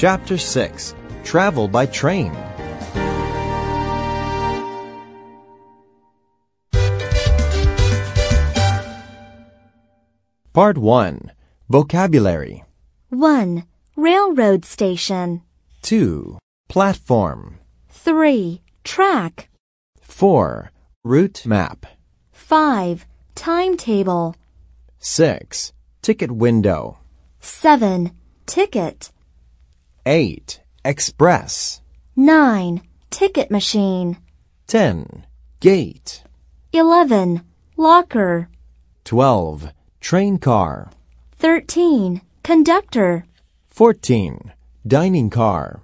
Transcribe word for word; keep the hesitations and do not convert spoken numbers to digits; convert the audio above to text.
Chapter six. Travel by Train. Part one. Vocabulary. one. Railroad station. two. Platform. three. Track. four. Route map. five. Timetable. six. Ticket window. seven. Ticket. eight. Express. nine. Ticket machine. ten. Gate. eleven. Locker. twelve. Train car. thirteen. Conductor. fourteen. Dining car.